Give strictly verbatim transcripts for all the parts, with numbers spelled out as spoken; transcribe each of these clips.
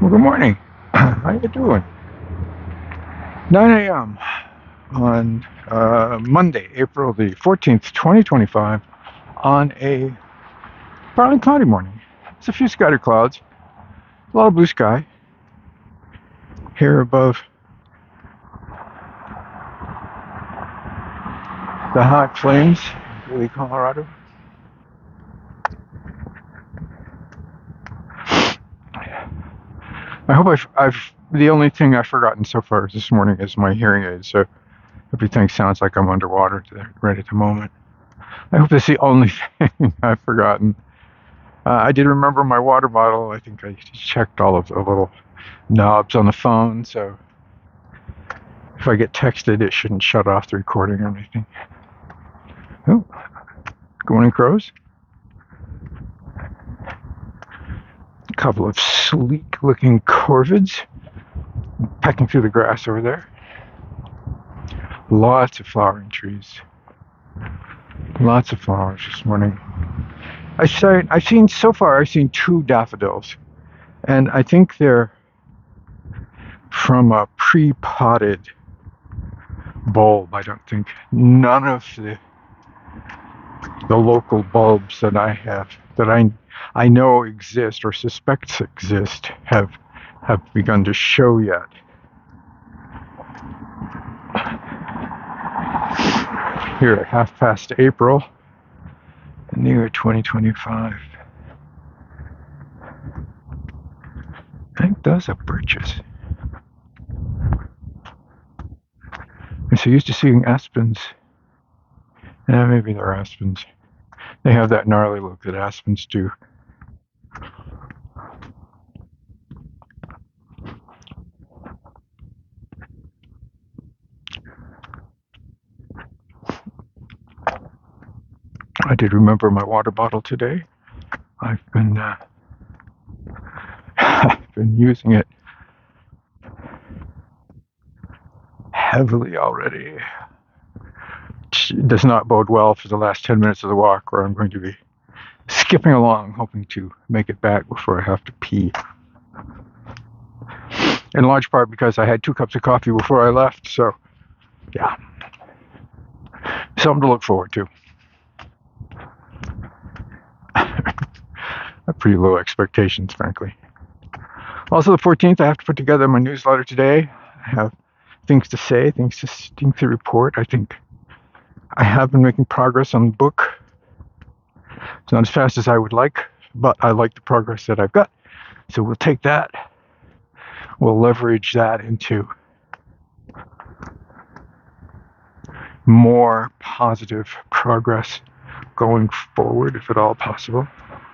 Well, good morning. How you doing? nine a m on uh, Monday, April the fourteenth, twenty twenty-five, on a partly cloudy morning. It's a few scattered clouds, a lot of blue sky here above the high plains of Greeley, Colorado. I hope I've, I've, the only thing I've forgotten so far this morning is my hearing aid, so everything sounds like I'm underwater right at the moment. I hope that's the only thing I've forgotten. Uh, I did remember my water bottle. I think I checked all of the little knobs on the phone, so if I get texted, it shouldn't shut off the recording or anything. Oh, good morning, crows. A couple of sleek-looking corvids pecking through the grass over there. Lots of flowering trees. Lots of flowers this morning. I saw, I've seen, so far, I've seen two daffodils. And I think they're from a pre-potted bulb. I don't think none of the the local bulbs that I have, that I I know exist or suspect exist, have have begun to show yet. Here at half past April in the year twenty twenty-five. I think those are birches. I'm so used to seeing aspens. Yeah, maybe they're aspens. They have that gnarly look that aspens do. I did remember my water bottle today. I've been uh, I've been using it heavily already. It does not bode well for the last ten minutes of the walk, where I'm going to be skipping along, hoping to make it back before I have to pee. In large part because I had two cups of coffee before I left, so yeah. Something to look forward to. Pretty low expectations, frankly. Also, the fourteenth, I have to put together my newsletter today. I have things to say, things to, things to report. I think I have been making progress on the book. It's not as fast as I would like, but I like the progress that I've got. So we'll take that. We'll leverage that into more positive progress going forward, if at all possible.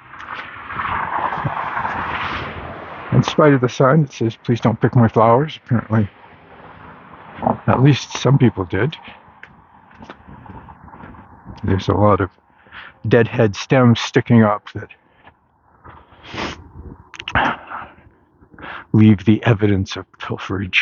In spite of the sign that says, "Please don't pick my flowers," apparently at least some people did. There's a lot of deadhead stems sticking up that leave the evidence of pilferage.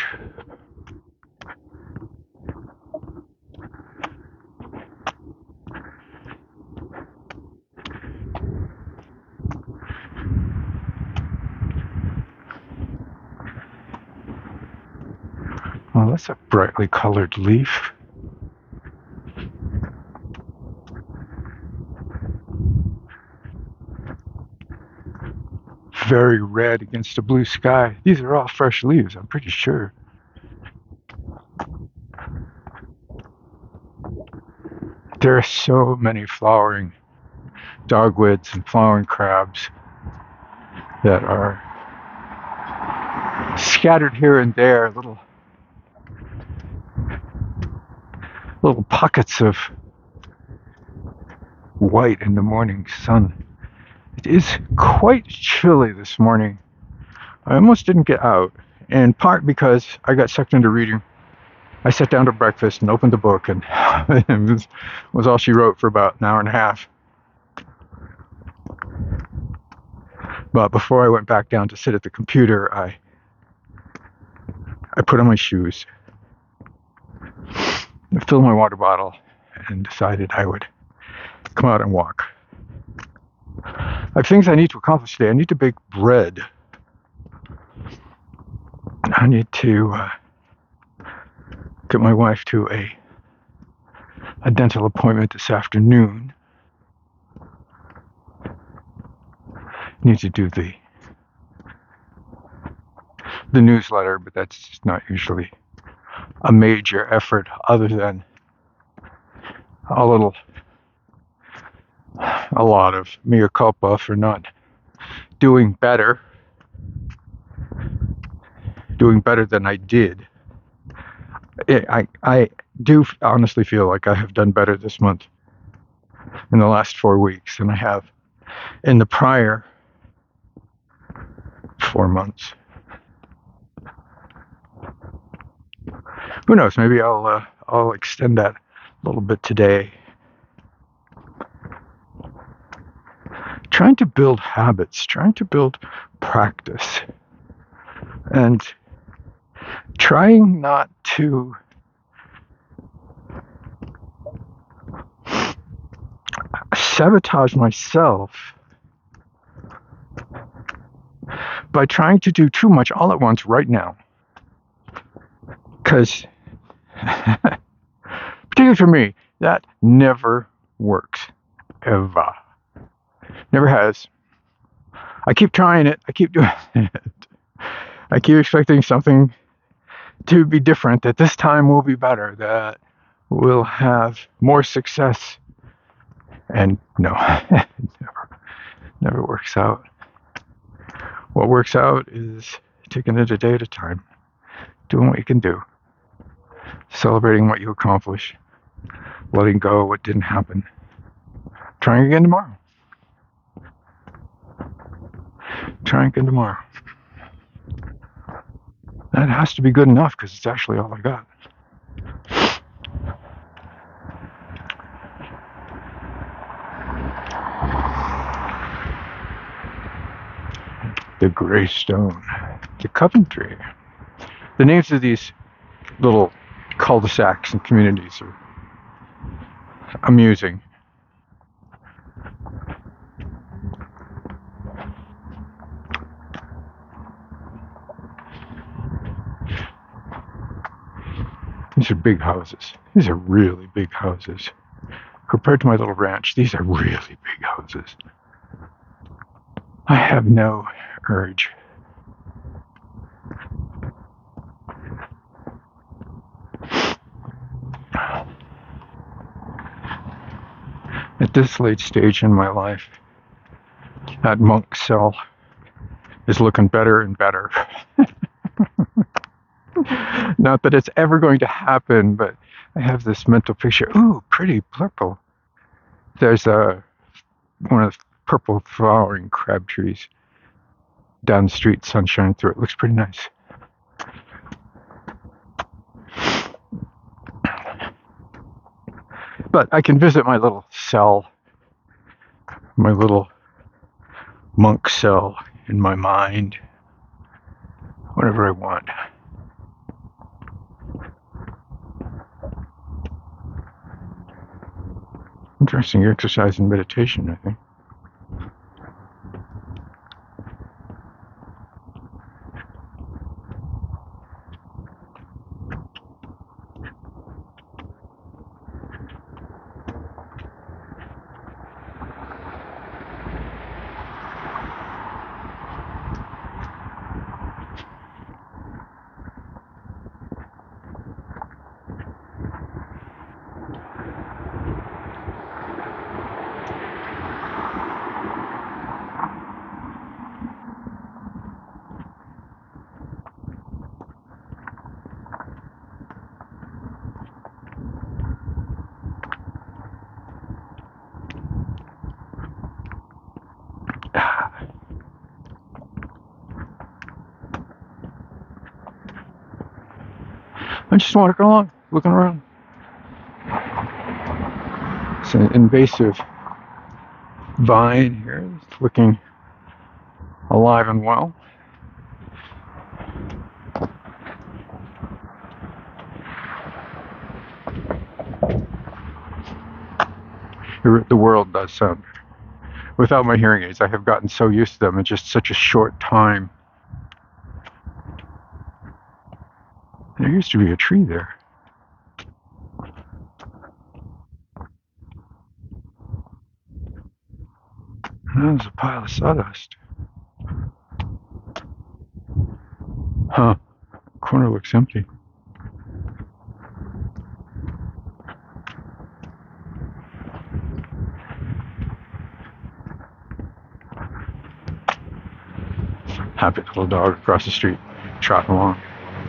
Well, that's a brightly colored leaf. Very red against the blue sky. These are all fresh leaves, I'm pretty sure. There are so many flowering dogwoods and flowering crabs that are scattered here and there, little little pockets of white in the morning sun. It is quite chilly this morning. I almost didn't get out, in part because I got sucked into reading. I sat down to breakfast and opened the book, and it was, was all she wrote for about an hour and a half. But before I went back down to sit at the computer, I I put on my shoes, filled my water bottle, and decided I would come out and walk. I have things I need to accomplish today. I need to bake bread. I need to uh, get my wife to a a dental appointment this afternoon. Need to do the the newsletter, but that's not usually a major effort other than a little, a lot of mea culpa for not doing better, doing better than I did. I, I do honestly feel like I have done better this month in the last four weeks than I have in the prior four months. Who knows? Maybe I'll uh, I'll extend that a little bit today. Trying to build habits, trying to build practice, and trying not to sabotage myself by trying to do too much all at once right now. Because, particularly for me, that never works. Ever. Never has. I keep trying it. I keep doing it. I keep expecting something to be different, that this time will be better, that we'll have more success. And no, it never, never works out. What works out is taking it a day at a time, doing what you can do, celebrating what you accomplish, letting go of what didn't happen, trying again tomorrow. Trying again tomorrow. That has to be good enough because it's actually all I got. The Greystone, the Coventry. The names of these little cul-de-sacs and communities are amusing. These are big houses. These are really big houses. Compared to my little ranch, these are really big houses. I have no urge. At this late stage in my life, that monk cell is looking better and better. Not that it's ever going to happen, but I have this mental picture. Ooh, pretty purple. There's a one of the purple flowering crab trees down the street, sunshine through it. Looks pretty nice. But I can visit my little cell, my little monk cell in my mind, whenever I want. Interesting exercise and meditation, I think. I'm just walking along, looking around. It's an invasive vine here. It's looking alive and well. The world does sound. Without my hearing aids, I have gotten so used to them in just such a short time. There used to be a tree there. That was a pile of sawdust. Huh. Corner looks empty. Happy little dog across the street, trotting along.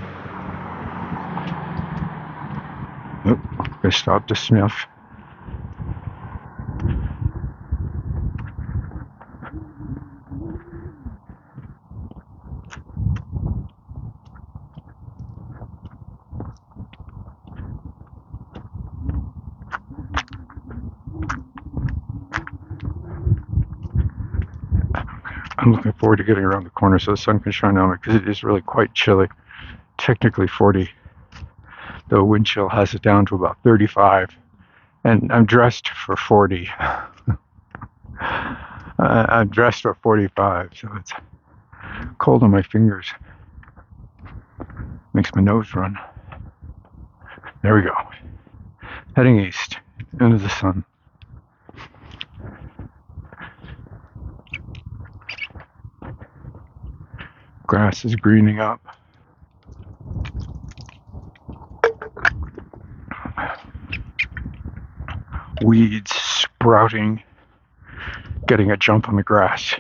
Nope, gonna stop to sniff. I'm looking forward to getting around the corner so the sun can shine on me because it is really quite chilly. Technically forty. The wind chill has it down to about thirty-five. And I'm dressed for forty. I'm dressed for forty-five, so it's cold on my fingers. Makes my nose run. There we go. Heading east into the sun. Grass is greening up. Weeds sprouting, getting a jump on the grass.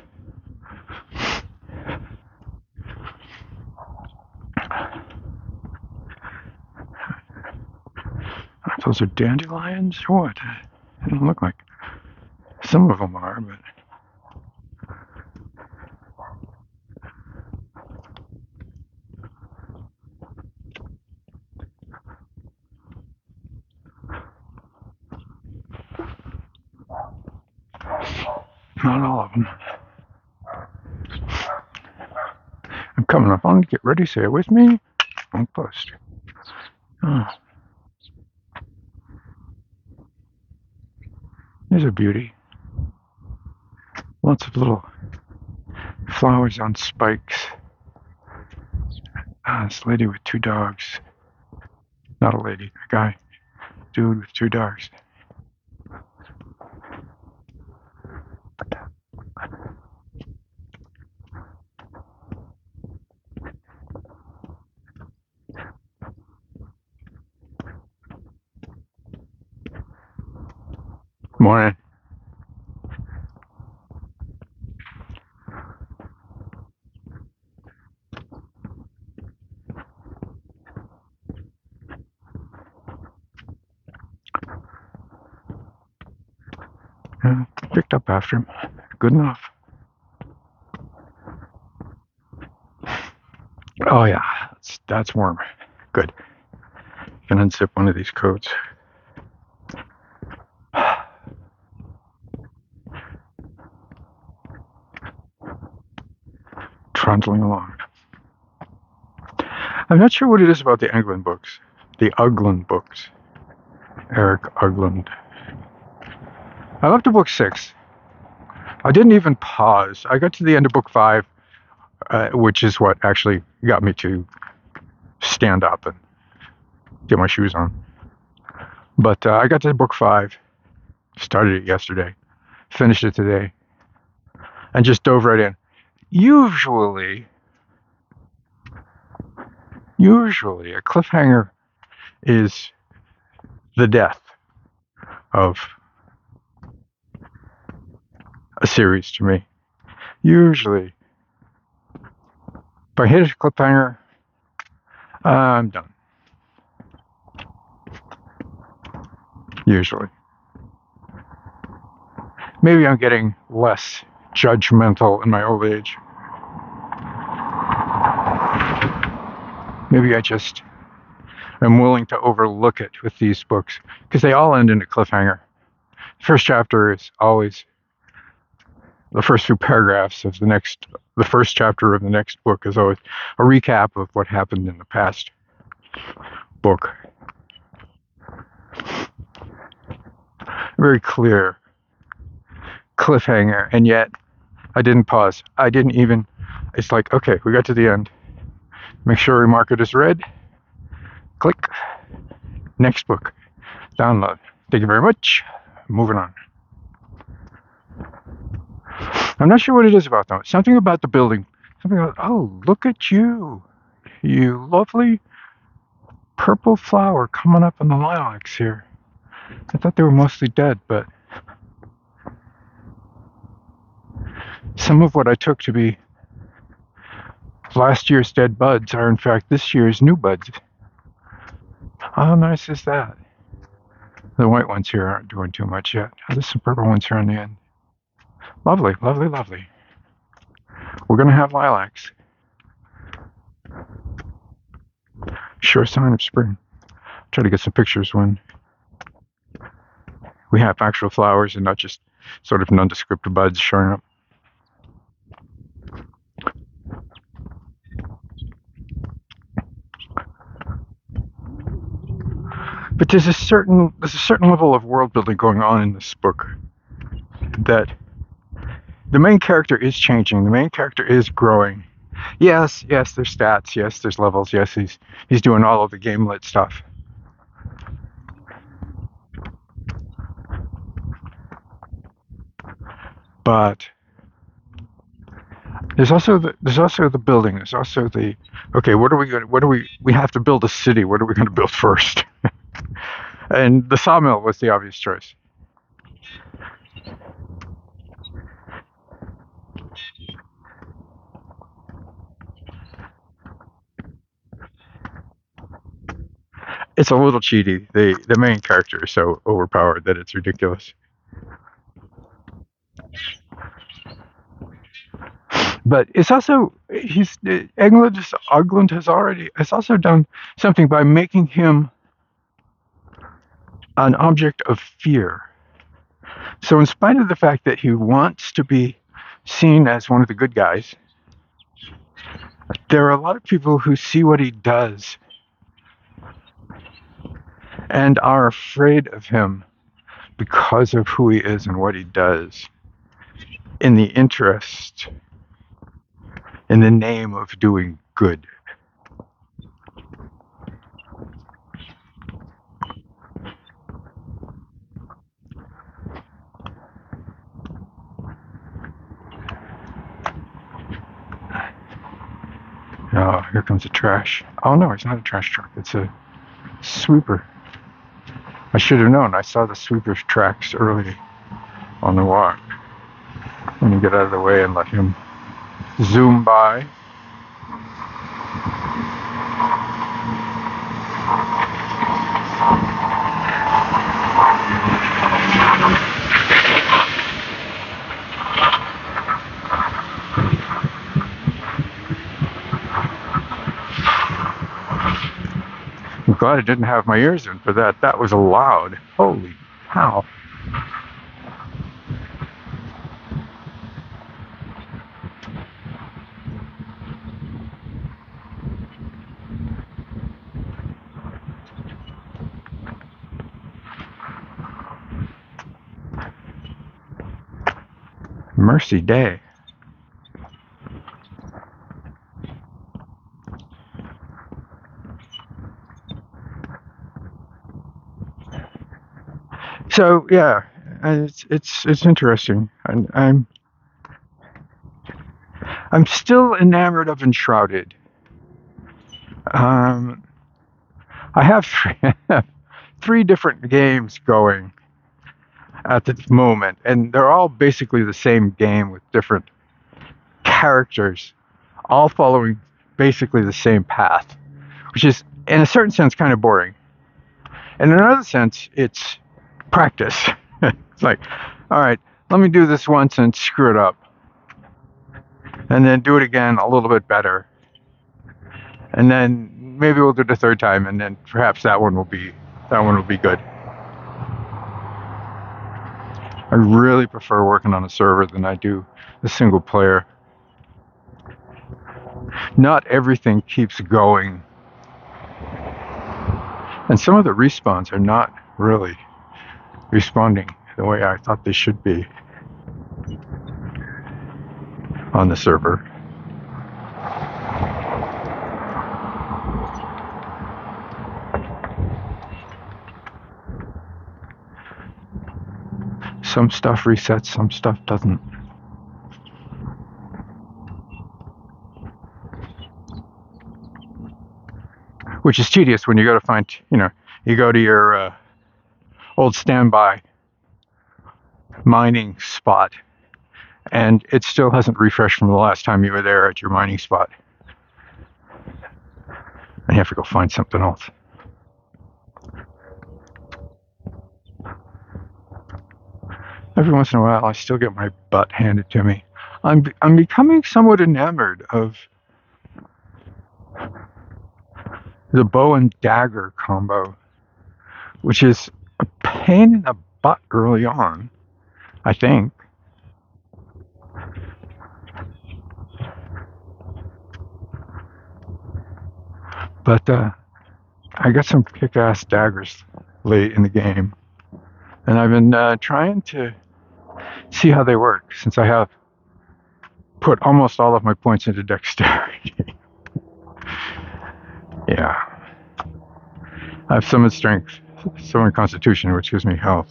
Those are dandelions or what? They don't look like. Some of them are, but. Not all of them. I'm coming up on. Get ready. Say it with me. Don't bust. Oh. There's a beauty. Lots of little flowers on spikes. Ah, this lady with two dogs. Not a lady, a guy. Dude with two dogs. Morning. Yeah, picked up after him. Good enough. Oh yeah, that's, that's warm. Good. You can unzip one of these coats. Trundling along. I'm not sure what it is about the Eglin books. The Uglin books. Eric Uglin. I'm up to book six. I didn't even pause. I got to the end of book five, uh, which is what actually got me to stand up and get my shoes on. But uh, I got to book five, started it yesterday, finished it today, and just dove right in. Usually, usually a cliffhanger is the death of a series to me. Usually, if I hit a cliffhanger, uh, I'm done. Usually. Maybe I'm getting less judgmental in my old age. Maybe I just am willing to overlook it with these books because they all end in a cliffhanger. The first chapter is always the first few paragraphs of the next, the first chapter of the next book is always a recap of what happened in the past book. Very clear cliffhanger, and yet I didn't pause. I didn't even, it's like, okay, we got to the end. Make sure we mark it as read, Click. Next book. Download. Thank you very much. Moving on. I'm not sure what it is about them. Something about the building. Something about, oh, look at you. You lovely purple flower coming up in the lilacs here. I thought they were mostly dead, but some of what I took to be last year's dead buds are in fact this year's new buds. How nice is that? The white ones here aren't doing too much yet. There's some purple ones here on the end. Lovely, lovely, lovely. We're going to have lilacs. Sure sign of spring. Try to get some pictures when we have actual flowers and not just sort of nondescript buds showing up. But there's a certain there's a certain level of world building going on in this book that the main character is changing. The main character is growing. Yes, yes, there's stats. Yes, there's levels. Yes, he's he's doing all of the game-lit stuff. But there's also the, there's also the building. There's also the okay. What are we going? What are we? We have to build a city. What are we going to build first? And the sawmill was the obvious choice. It's a little cheaty. The the main character is so overpowered that it's ridiculous. But it's also he's England Ogland has already has also done something by making him an object of fear. So in spite of the fact that he wants to be seen as one of the good guys, there are a lot of people who see what he does and are afraid of him because of who he is and what he does in the interest, in the name of doing good. Oh, here comes the trash. Oh no, it's not a trash truck. It's a sweeper. I should have known. I saw the sweeper's tracks early on the walk. Let me get out of the way and let him zoom by. I'm glad I didn't have my ears in for that. That was loud. Holy cow. Mercy day. So yeah, it's it's it's interesting, and I'm I'm still enamored of Enshrouded. Um, I have three, three different games going at the moment, and they're all basically the same game with different characters, all following basically the same path, which is, in a certain sense, kind of boring. And in another sense, it's practice. It's like, all right, let me do this once and screw it up, and then do it again a little bit better, and then maybe we'll do it a third time, and then perhaps that one will be that one will be good. I really prefer working on a server than I do the single player. Not everything keeps going, and some of the respawns are not really responding the way I thought they should be on the server. Some stuff resets, some stuff doesn't. Which is tedious when you go to find, you know, you go to your uh, old standby mining spot and it still hasn't refreshed from the last time you were there at your mining spot. And you have to go find something else. Every once in a while, I still get my butt handed to me. I'm I'm becoming somewhat enamored of the bow and dagger combo, which is a pain in the butt early on, I think. But uh, I got some kick-ass daggers late in the game, and I've been uh, trying to see how they work, since I have put almost all of my points into dexterity. Yeah. I have some in strength, some in constitution, which gives me health.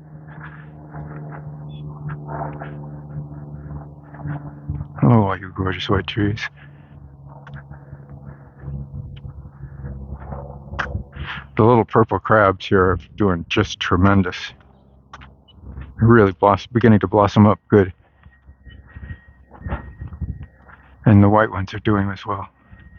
Oh, you gorgeous white trees. The little purple crabs here are doing just tremendous. Really blossom, beginning to blossom up good. And the white ones are doing as well.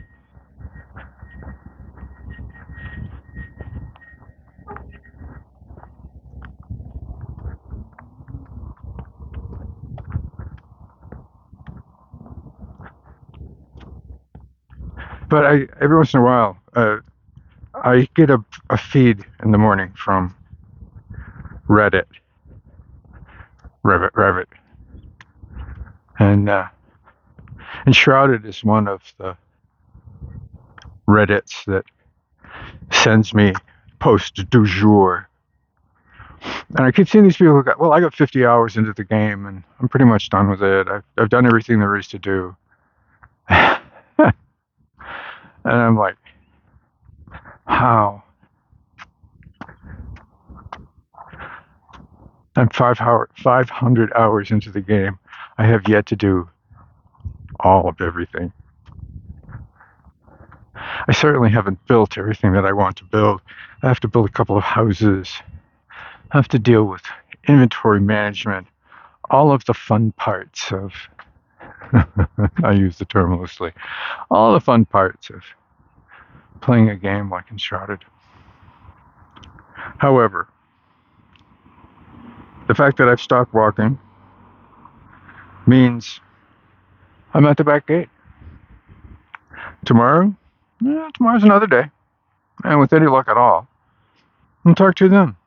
But I, every once in a while, uh, I get a, a feed in the morning from Reddit. Reddit, Reddit. And, uh, Enshrouded is one of the Reddits that sends me post du jour. And I keep seeing these people who got, well, I got fifty hours into the game and I'm pretty much done with it. I've, I've done everything there is to do. And I'm like, how? I'm five, hour, five hundred hours into the game. I have yet to do all of everything. I certainly haven't built everything that I want to build. I have to build a couple of houses. I have to deal with inventory management. All of the fun parts of, I use the term loosely, all the fun parts of playing a game like Enshrouded. However, the fact that I've stopped walking means I'm at the back gate. Tomorrow, yeah, tomorrow's another day. And with any luck at all, I'll talk to you then.